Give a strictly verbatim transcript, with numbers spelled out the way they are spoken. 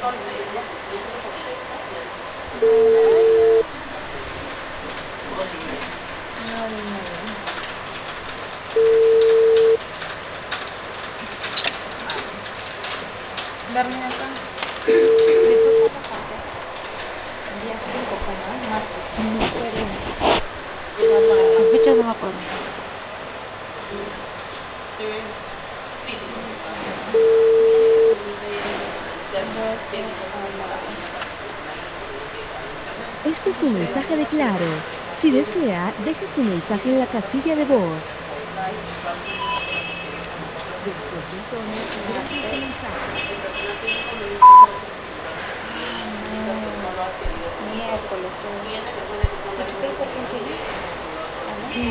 Darme acá. Después cuando pase. El día cinco, ¿no? Martes. No puedo. La La fecha no me acuerdo. Este es un mensaje de Claro. Si desea, deje su mensaje en la casilla de voz. Después del tono, grabe su mensaje. miércoles. ¿Y tú crees por quién sigue?